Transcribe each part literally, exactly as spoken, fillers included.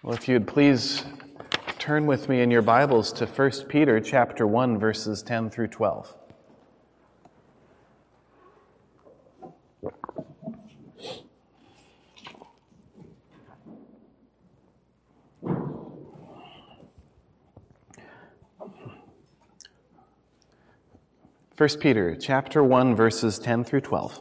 Well, if you'd please turn with me in your Bibles to First Peter chapter one, verses ten through twelve. First Peter chapter one, verses ten through twelve.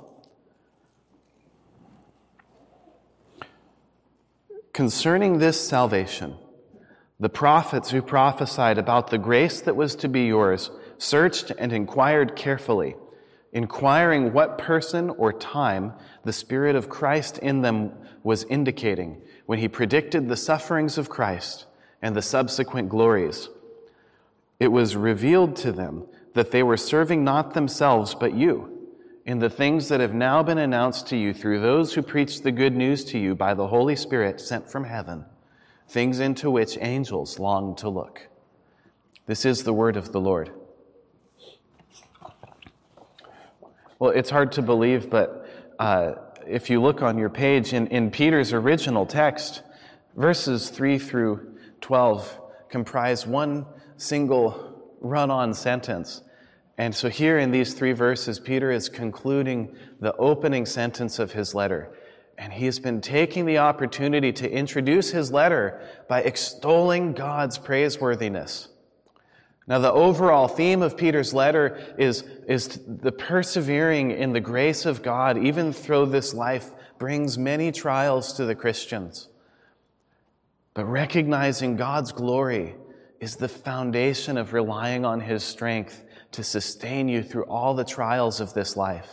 Concerning this salvation, the prophets who prophesied about the grace that was to be yours searched and inquired carefully, inquiring what person or time the Spirit of Christ in them was indicating when he predicted the sufferings of Christ and the subsequent glories. It was revealed to them that they were serving not themselves but you, in the things that have now been announced to you through those who preach the good news to you by the Holy Spirit sent from heaven, things into which angels long to look. This is the word of the Lord. Well, it's hard to believe, but uh, if you look on your page, in, in Peter's original text, verses three through twelve comprise one single run-on sentence. And so here in these three verses, Peter is concluding the opening sentence of his letter. And he has been taking the opportunity to introduce his letter by extolling God's praiseworthiness. Now, the overall theme of Peter's letter is, is the persevering in the grace of God, even though this life brings many trials to the Christians. But recognizing God's glory is the foundation of relying on His strength to sustain you through all the trials of this life.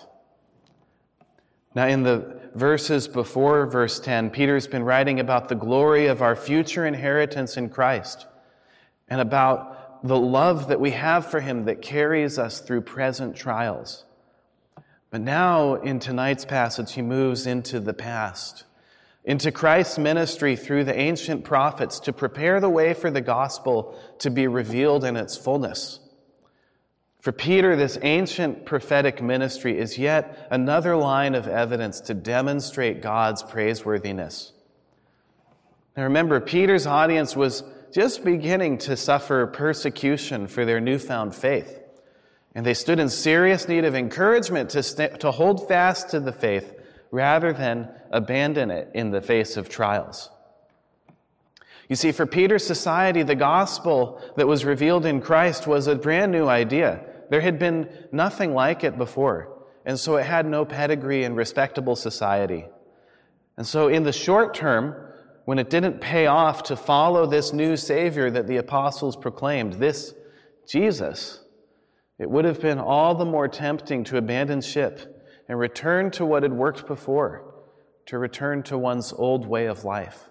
Now, in the verses before verse ten, Peter's been writing about the glory of our future inheritance in Christ and about the love that we have for Him that carries us through present trials. But now, in tonight's passage, he moves into the past, into Christ's ministry through the ancient prophets to prepare the way for the gospel to be revealed in its fullness. For Peter, this ancient prophetic ministry is yet another line of evidence to demonstrate God's praiseworthiness. Now remember, Peter's audience was just beginning to suffer persecution for their newfound faith, and they stood in serious need of encouragement to, st- to hold fast to the faith rather than abandon it in the face of trials. You see, for Peter's society, the gospel that was revealed in Christ was a brand new idea. There had been nothing like it before, and so it had no pedigree in respectable society. And so in the short term, when it didn't pay off to follow this new Savior that the apostles proclaimed, this Jesus, it would have been all the more tempting to abandon ship and return to what had worked before, to return to one's old way of life.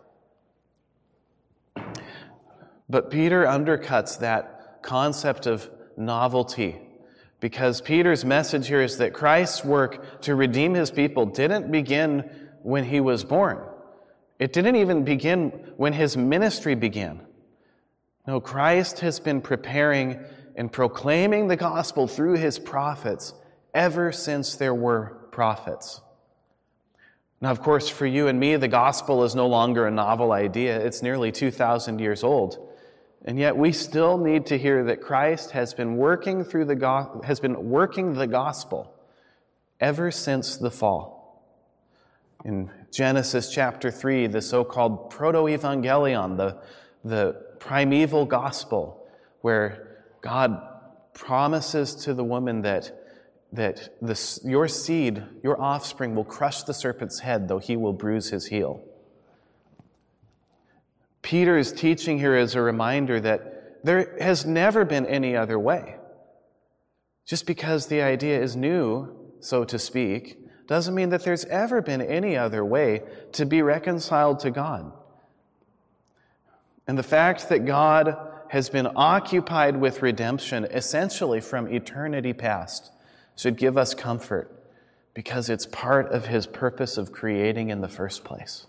But Peter undercuts that concept of novelty, because Peter's message here is that Christ's work to redeem his people didn't begin when he was born. It didn't even begin when his ministry began. No, Christ has been preparing and proclaiming the gospel through his prophets ever since there were prophets. Now, of course, for you and me, the gospel is no longer a novel idea. It's nearly two thousand years old. And yet we still need to hear that Christ has been working through the go- has been working the gospel ever since the fall. In Genesis chapter three, the so-called proto-evangelion, the, the primeval gospel, where God promises to the woman that, that the, your seed, your offspring, will crush the serpent's head, though he will bruise his heel. Peter's teaching here is a reminder that there has never been any other way. Just because the idea is new, so to speak, doesn't mean that there's ever been any other way to be reconciled to God. And the fact that God has been occupied with redemption essentially from eternity past should give us comfort, because it's part of His purpose of creating in the first place.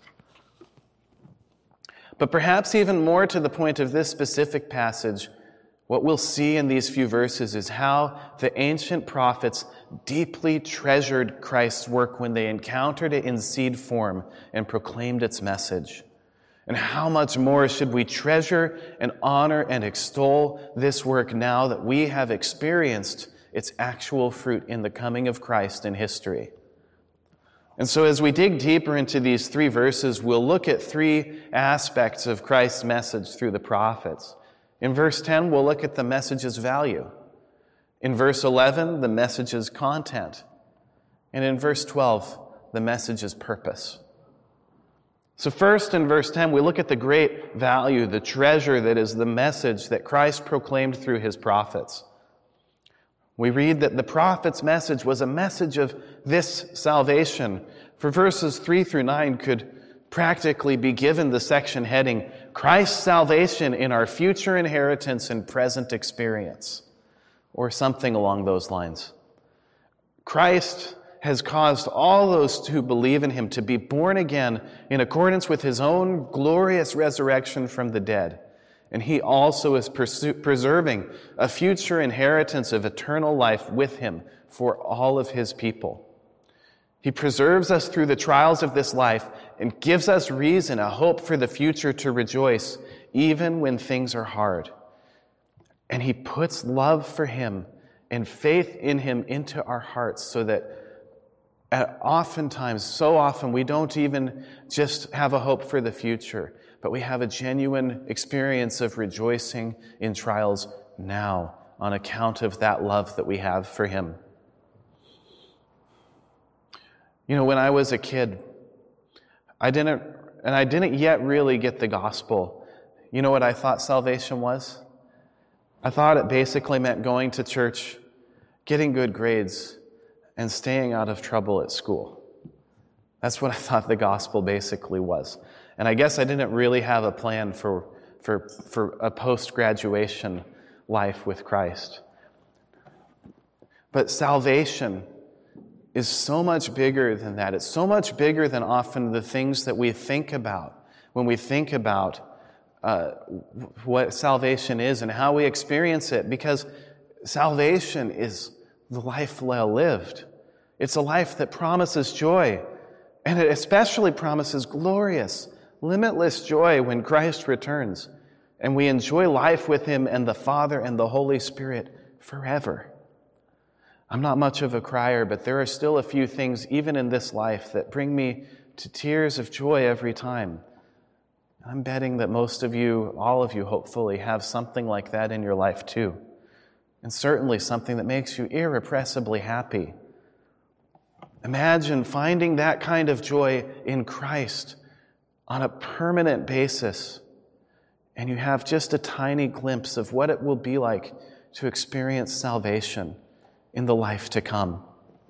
But perhaps even more to the point of this specific passage, what we'll see in these few verses is how the ancient prophets deeply treasured Christ's work when they encountered it in seed form and proclaimed its message. And how much more should we treasure and honor and extol this work now that we have experienced its actual fruit in the coming of Christ in history? And so as we dig deeper into these three verses, we'll look at three aspects of Christ's message through the prophets. In verse ten, we'll look at the message's value. In verse eleven, the message's content. And in verse twelve, the message's purpose. So first, in verse ten, we look at the great value, the treasure that is the message that Christ proclaimed through his prophets. We read that the prophet's message was a message of this salvation. For verses three through nine could practically be given the section heading, Christ's salvation in our future inheritance and present experience, or something along those lines. Christ has caused all those who believe in him to be born again in accordance with his own glorious resurrection from the dead. And he also is pursu- preserving a future inheritance of eternal life with him for all of his people. He preserves us through the trials of this life and gives us reason, a hope for the future to rejoice, even when things are hard. And he puts love for him and faith in him into our hearts so that at oftentimes, so often, we don't even just have a hope for the future, but we have a genuine experience of rejoicing in trials now on account of that love that we have for him. You know, when I was a kid, I didn't, and I didn't yet really get the gospel. You know what I thought salvation was? I thought it basically meant going to church, getting good grades, and staying out of trouble at school. That's what I thought the gospel basically was. And I guess I didn't really have a plan for, for, for a post-graduation life with Christ. But salvation is so much bigger than that. It's so much bigger than often the things that we think about when we think about uh, what salvation is and how we experience it, because salvation is the life well lived. It's a life that promises joy, and it especially promises glorious, limitless joy when Christ returns, and we enjoy life with him and the Father and the Holy Spirit forever. I'm not much of a crier, but there are still a few things, even in this life, that bring me to tears of joy every time. I'm betting that most of you, all of you, hopefully, have something like that in your life too. And certainly something that makes you irrepressibly happy. Imagine finding that kind of joy in Christ on a permanent basis, and you have just a tiny glimpse of what it will be like to experience salvation in the life to come.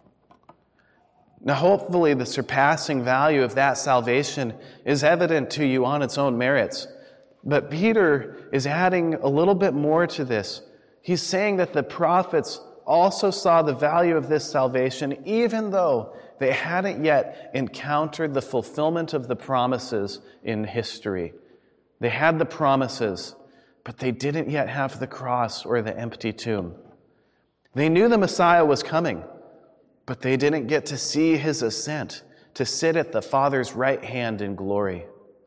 Now, hopefully, the surpassing value of that salvation is evident to you on its own merits. But Peter is adding a little bit more to this. He's saying that the prophets also saw the value of this salvation, even though they hadn't yet encountered the fulfillment of the promises in history. They had the promises, but they didn't yet have the cross or the empty tomb. They knew the Messiah was coming, but they didn't get to see his ascent, to sit at the Father's right hand in glory.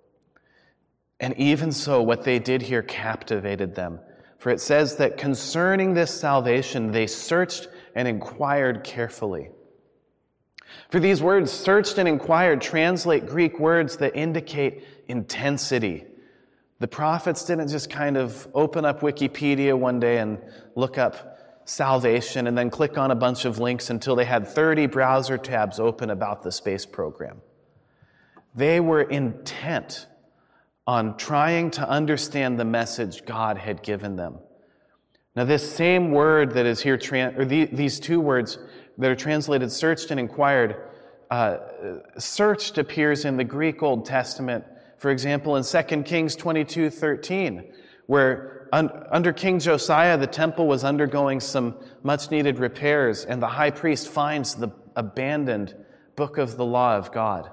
And even so, what they did here captivated them. For it says that concerning this salvation, they searched and inquired carefully. For these words, searched and inquired, translate Greek words that indicate intensity. The prophets didn't just kind of open up Wikipedia one day and look up salvation and then click on a bunch of links until they had thirty browser tabs open about the space program. They were intent on trying to understand the message God had given them. Now, this same word that is here, or these two words that are translated searched and inquired, uh, searched appears in the Greek Old Testament, for example, in Second Kings twenty-two thirteen, where un- under King Josiah, the temple was undergoing some much-needed repairs, and the high priest finds the abandoned book of the law of God.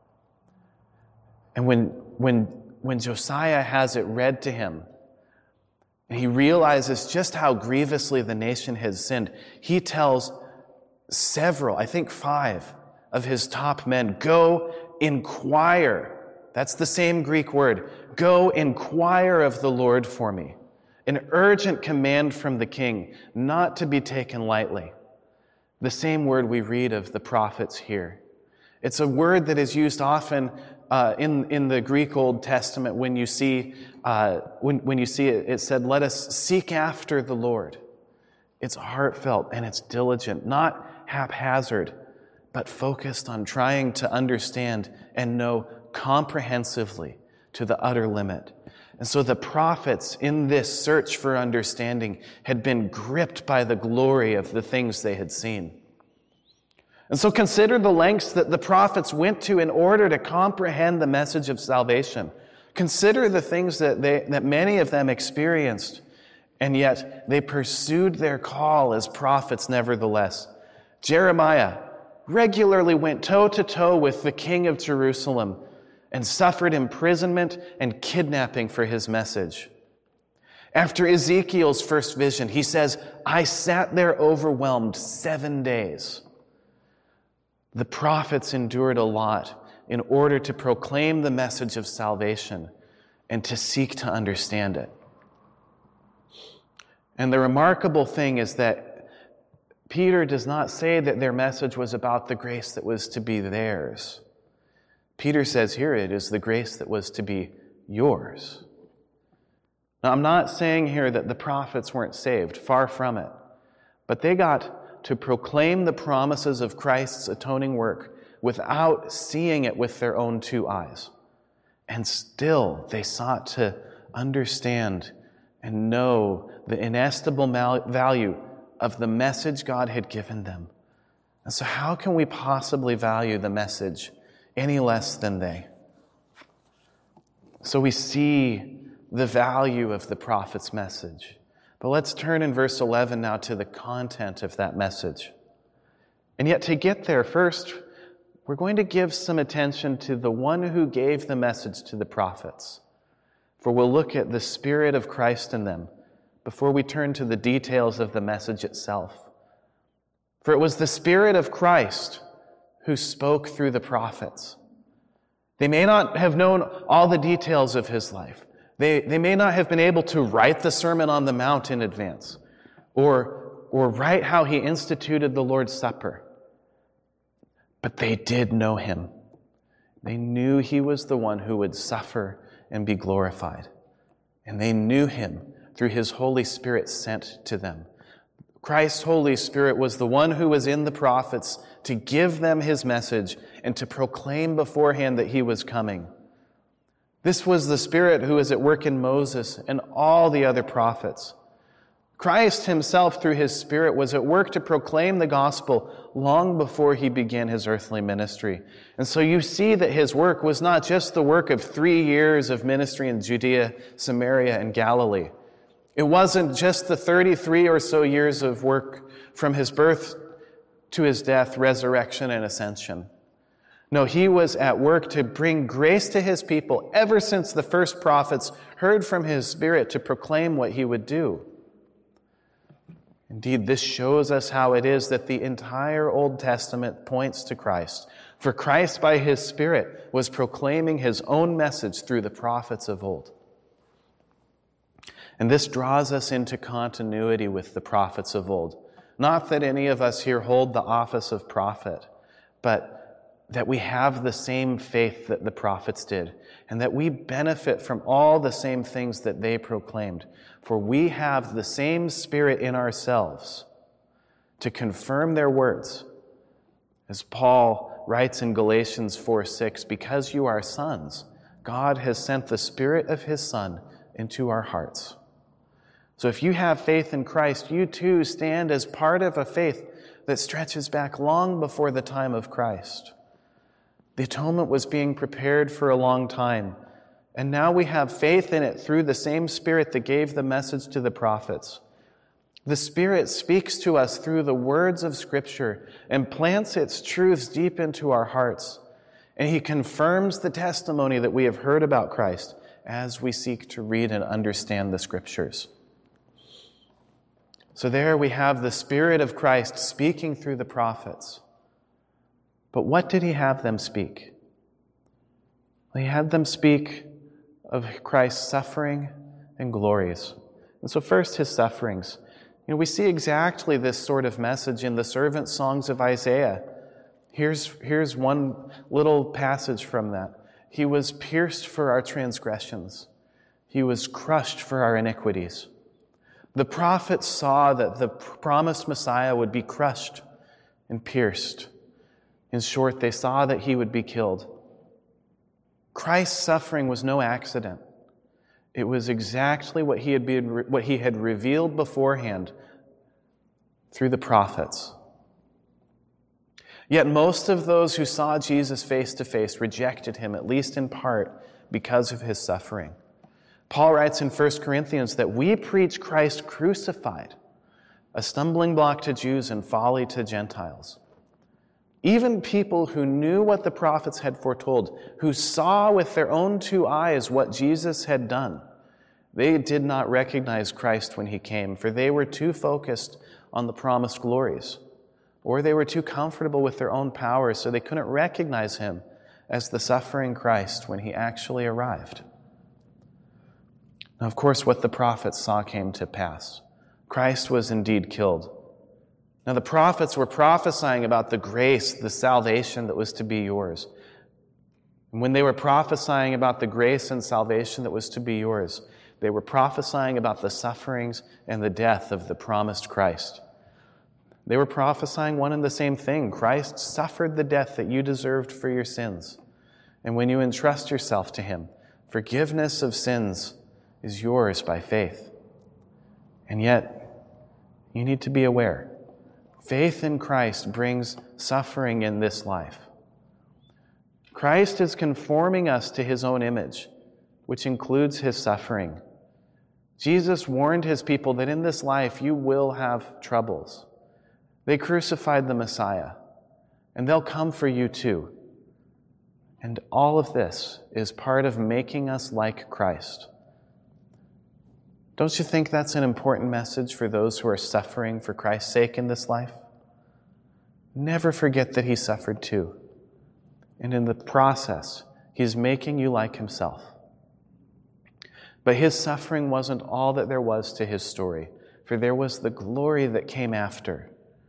And when, when, when Josiah has it read to him, and he realizes just how grievously the nation has sinned, he tells several, I think five, of his top men, go inquire That's the same Greek word. Go inquire of the Lord for me. An urgent command from the king, not to be taken lightly. The same word we read of the prophets here. It's a word that is used often uh, in, in the Greek Old Testament when you see, uh, when, when you see it, it said, let us seek after the Lord. It's heartfelt and it's diligent, not haphazard, but focused on trying to understand and know comprehensively to the utter limit. And so the prophets in this search for understanding had been gripped by the glory of the things they had seen. And so consider the lengths that the prophets went to in order to comprehend the message of salvation. Consider the things that they, that many of them experienced, and yet they pursued their call as prophets nevertheless. Jeremiah regularly went toe-to-toe with the king of Jerusalem and suffered imprisonment and kidnapping for his message. After Ezekiel's first vision, he says, I sat there overwhelmed seven days. The prophets endured a lot in order to proclaim the message of salvation and to seek to understand it. And the remarkable thing is that Peter does not say that their message was about the grace that was to be theirs. Peter says here it is the grace that was to be yours. Now, I'm not saying here that the prophets weren't saved, far from it. But they got to proclaim the promises of Christ's atoning work without seeing it with their own two eyes. And still, they sought to understand and know the inestimable value of the message God had given them. And so how can we possibly value the message any less than they? So we see the value of the prophet's message. But let's turn in verse eleven now to the content of that message. And yet to get there, first, we're going to give some attention to the one who gave the message to the prophets. For we'll look at the Spirit of Christ in them before we turn to the details of the message itself. For it was the Spirit of Christ who spoke through the prophets. They may not have known all the details of his life. They, they may not have been able to write the Sermon on the Mount in advance or, or write how he instituted the Lord's Supper. But they did know him. They knew he was the one who would suffer and be glorified. And they knew him through his Holy Spirit sent to them. Christ's Holy Spirit was the one who was in the prophets to give them his message and to proclaim beforehand that he was coming. This was the Spirit who was at work in Moses and all the other prophets. Christ himself, through his Spirit, was at work to proclaim the gospel long before he began his earthly ministry. And so you see that his work was not just the work of three years of ministry in Judea, Samaria, and Galilee. It wasn't just the thirty-three or so years of work from his birth to his death, resurrection, and ascension. No, he was at work to bring grace to his people ever since the first prophets heard from his Spirit to proclaim what he would do. Indeed, this shows us how it is that the entire Old Testament points to Christ. For Christ, by his Spirit, was proclaiming his own message through the prophets of old. And this draws us into continuity with the prophets of old. Not that any of us here hold the office of prophet, but that we have the same faith that the prophets did, and that we benefit from all the same things that they proclaimed. For we have the same Spirit in ourselves to confirm their words. As Paul writes in Galatians four six, because you are sons, God has sent the Spirit of his Son into our hearts. So if you have faith in Christ, you too stand as part of a faith that stretches back long before the time of Christ. The atonement was being prepared for a long time, and now we have faith in it through the same Spirit that gave the message to the prophets. The Spirit speaks to us through the words of Scripture and plants its truths deep into our hearts, and he confirms the testimony that we have heard about Christ as we seek to read and understand the Scriptures. So there we have the Spirit of Christ speaking through the prophets. But what did he have them speak? He had them speak of Christ's suffering and glories. And so first, his sufferings. You know, we see exactly this sort of message in the servant songs of Isaiah. Here's, here's one little passage from that. He was pierced for our transgressions. He was crushed for our iniquities. The prophets saw that the promised Messiah would be crushed and pierced. In short, they saw that he would be killed. Christ's suffering was no accident. It was exactly what he had been, what he had revealed beforehand through the prophets. Yet most of those who saw Jesus face to face rejected him, at least in part, because of his suffering. Paul writes in First Corinthians that we preach Christ crucified, a stumbling block to Jews and folly to Gentiles. Even people who knew what the prophets had foretold, who saw with their own two eyes what Jesus had done, they did not recognize Christ when he came, for they were too focused on the promised glories, or they were too comfortable with their own power, so they couldn't recognize him as the suffering Christ when he actually arrived. Now, of course, what the prophets saw came to pass. Christ was indeed killed. Now, the prophets were prophesying about the grace, the salvation that was to be yours. And when they were prophesying about the grace and salvation that was to be yours, they were prophesying about the sufferings and the death of the promised Christ. They were prophesying one and the same thing. Christ suffered the death that you deserved for your sins. And when you entrust yourself to him, forgiveness of sins is yours by faith. And yet, you need to be aware. Faith in Christ brings suffering in this life. Christ is conforming us to his own image, which includes his suffering. Jesus warned his people that in this life you will have troubles. They crucified the Messiah, and they'll come for you too. And all of this is part of making us like Christ. Don't you think that's an important message for those who are suffering for Christ's sake in this life? Never forget that he suffered too. And in the process, he's making you like himself. But his suffering wasn't all that there was to his story, for there was the glory that came after.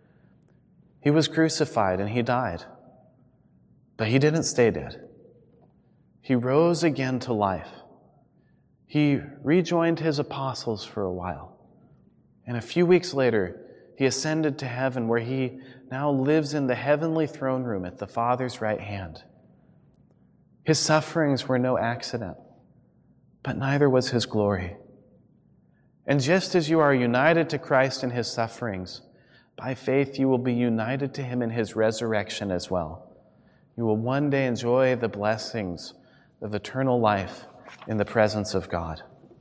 He was crucified and he died. But he didn't stay dead. He rose again to life. He rejoined his apostles for a while. And a few weeks later, he ascended to heaven, where he now lives in the heavenly throne room at the Father's right hand. His sufferings were no accident, but neither was his glory. And just as you are united to Christ in his sufferings, by faith you will be united to him in his resurrection as well. You will one day enjoy the blessings of eternal life in the presence of God.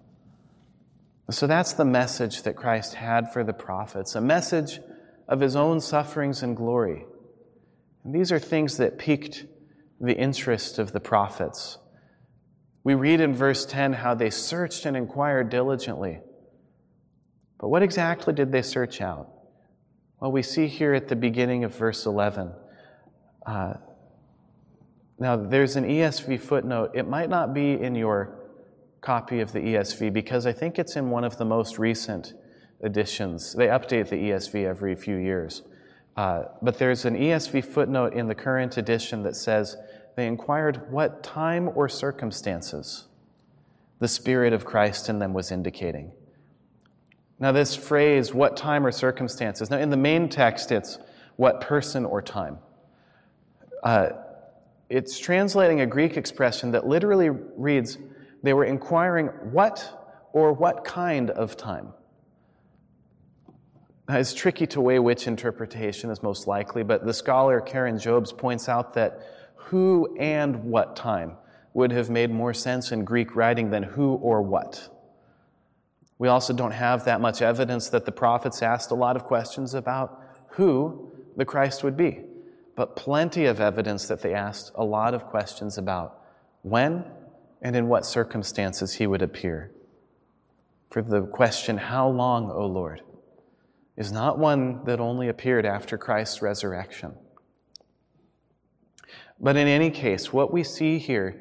So that's the message that Christ had for the prophets, a message of his own sufferings and glory. And these are things that piqued the interest of the prophets. We read in verse ten how they searched and inquired diligently. But what exactly did they search out? Well, we see here at the beginning of verse eleven. Uh, now, there's an E S V footnote. It might not be in your copy of the E S V because I think it's in one of the most recent editions. They update the E S V every few years. Uh, but there's an E S V footnote in the current edition that says they inquired what time or circumstances the Spirit of Christ in them was indicating. Now, this phrase, what time or circumstances, now in the main text it's what person or time. Uh, it's translating a Greek expression that literally reads, they were inquiring what or what kind of time. Now, it's tricky to weigh which interpretation is most likely, but the scholar Karen Jobes points out that who and what time would have made more sense in Greek writing than who or what. We also don't have that much evidence that the prophets asked a lot of questions about who the Christ would be, but plenty of evidence that they asked a lot of questions about when and in what circumstances he would appear. For the question, how long, O Lord, is not one that only appeared after Christ's resurrection. But in any case, what we see here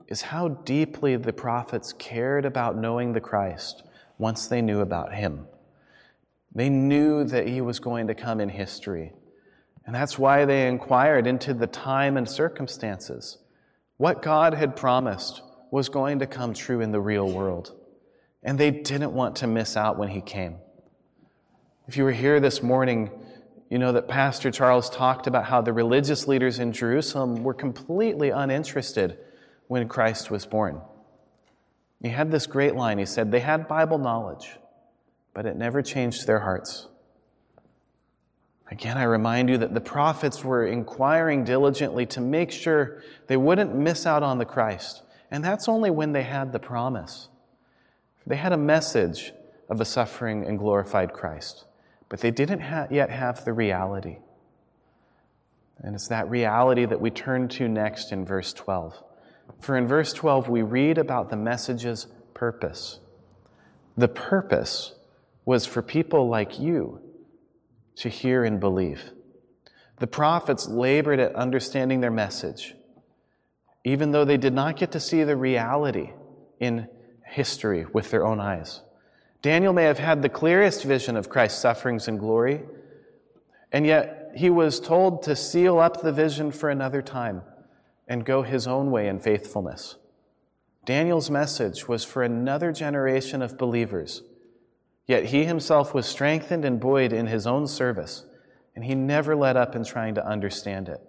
is how deeply the prophets cared about knowing the Christ once they knew about him. They knew that he was going to come in history. And that's why they inquired into the time and circumstances. What God had promised was going to come true in the real world. And they didn't want to miss out when he came. If you were here this morning, you know that Pastor Charles talked about how the religious leaders in Jerusalem were completely uninterested when Christ was born. He had this great line. He said, they had Bible knowledge, but it never changed their hearts. Again, I remind you that the prophets were inquiring diligently to make sure they wouldn't miss out on the Christ. And that's only when they had the promise. They had a message of a suffering and glorified Christ, but they didn't ha- yet have the reality. And it's that reality that we turn to next in verse twelve. For in verse twelve, we read about the message's purpose. The purpose was for people like you to hear and believe. The prophets labored at understanding their message, even though they did not get to see the reality in history with their own eyes. Daniel may have had the clearest vision of Christ's sufferings and glory, and yet he was told to seal up the vision for another time and go his own way in faithfulness. Daniel's message was for another generation of believers, yet he himself was strengthened and buoyed in his own service, and he never let up in trying to understand it.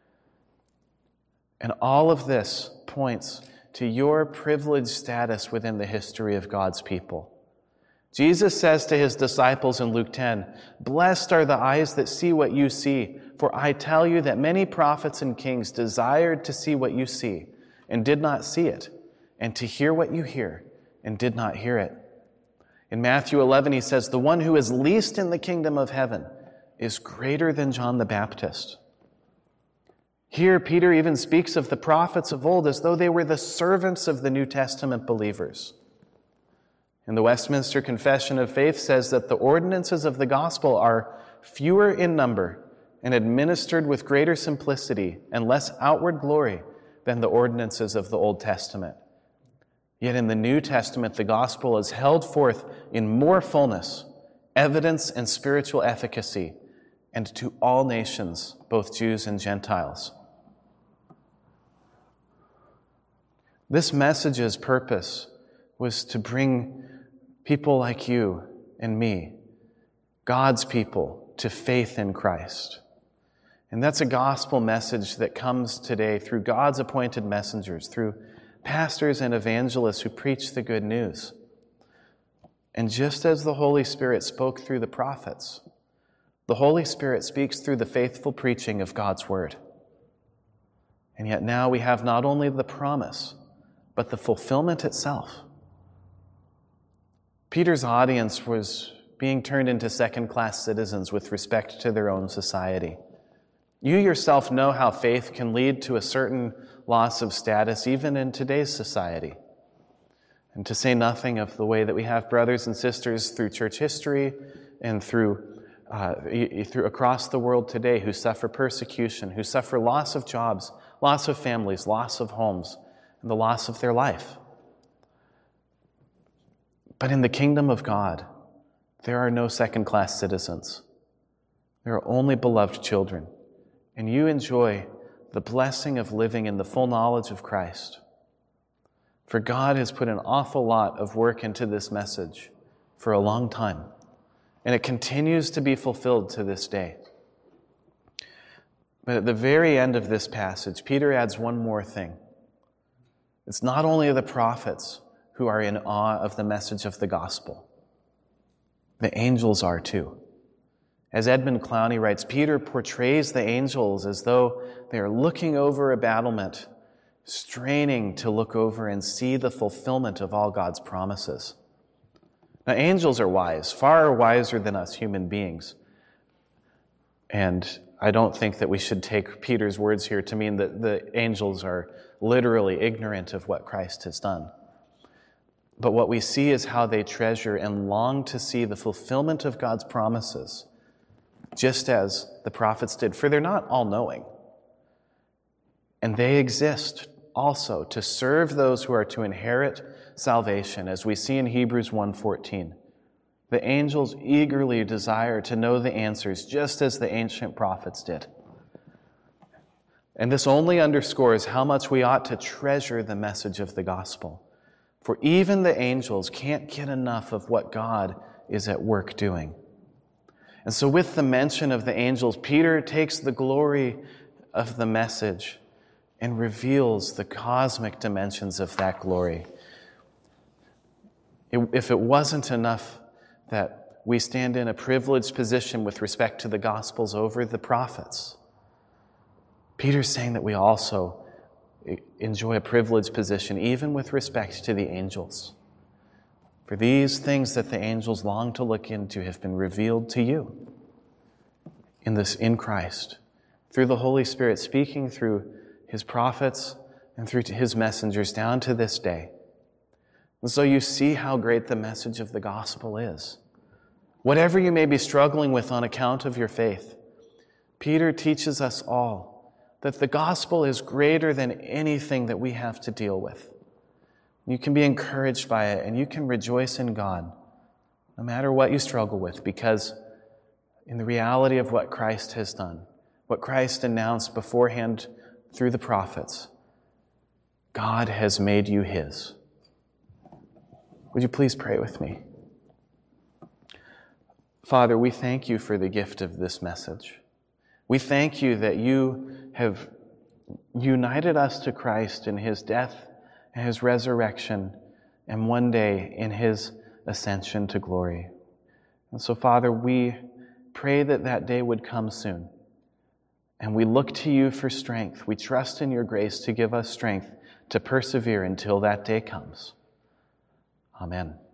And all of this points to your privileged status within the history of God's people. Jesus says to his disciples in Luke ten, "Blessed are the eyes that see what you see, for I tell you that many prophets and kings desired to see what you see and did not see it, and to hear what you hear and did not hear it." In Matthew eleven, he says, "The one who is least in the kingdom of heaven is greater than John the Baptist." Here, Peter even speaks of the prophets of old as though they were the servants of the New Testament believers. And the Westminster Confession of Faith says that the ordinances of the gospel are fewer in number and administered with greater simplicity and less outward glory than the ordinances of the Old Testament. Yet in the New Testament, the gospel is held forth in more fullness, evidence, and spiritual efficacy, and to all nations, both Jews and Gentiles. This message's purpose was to bring people like you and me, God's people, to faith in Christ. And that's a gospel message that comes today through God's appointed messengers, through pastors and evangelists who preach the good news. And just as the Holy Spirit spoke through the prophets, the Holy Spirit speaks through the faithful preaching of God's word. And yet now we have not only the promise, but the fulfillment itself. Peter's audience was being turned into second-class citizens with respect to their own society. You yourself know how faith can lead to a certain loss of status, even in today's society. And to say nothing of the way that we have brothers and sisters through church history and through, uh, through across the world today who suffer persecution, who suffer loss of jobs, loss of families, loss of homes, and the loss of their life. But in the kingdom of God, there are no second-class citizens. There are only beloved children. And you enjoy the blessing of living in the full knowledge of Christ. For God has put an awful lot of work into this message for a long time. And it continues to be fulfilled to this day. But at the very end of this passage, Peter adds one more thing. It's not only the prophets who are in awe of the message of the gospel. The angels are too. As Edmund Clowney writes, Peter portrays the angels as though they are looking over a battlement, straining to look over and see the fulfillment of all God's promises. Now, angels are wise, far wiser than us human beings. And I don't think that we should take Peter's words here to mean that the angels are literally ignorant of what Christ has done. But what we see is how they treasure and long to see the fulfillment of God's promises, just as the prophets did, for they're not all-knowing. And they exist also to serve those who are to inherit salvation, as we see in Hebrews one fourteen. The angels eagerly desire to know the answers, just as the ancient prophets did. And this only underscores how much we ought to treasure the message of the gospel. For even the angels can't get enough of what God is at work doing. And so with the mention of the angels, Peter takes the glory of the message and reveals the cosmic dimensions of that glory. If it wasn't enough that we stand in a privileged position with respect to the Gospels over the prophets, Peter's saying that we also enjoy a privileged position even with respect to the angels. For these things that the angels long to look into have been revealed to you in this in Christ, through the Holy Spirit speaking through His prophets and through His messengers down to this day. And so you see how great the message of the gospel is. Whatever you may be struggling with on account of your faith, Peter teaches us all that the gospel is greater than anything that we have to deal with. You can be encouraged by it, and you can rejoice in God, no matter what you struggle with, because in the reality of what Christ has done, what Christ announced beforehand through the prophets, God has made you His. Would you please pray with me? Father, we thank you for the gift of this message. We thank you that you have united us to Christ in His death and His resurrection, and one day in His ascension to glory. And so, Father, we pray that that day would come soon. And we look to you for strength. We trust in your grace to give us strength to persevere until that day comes. Amen.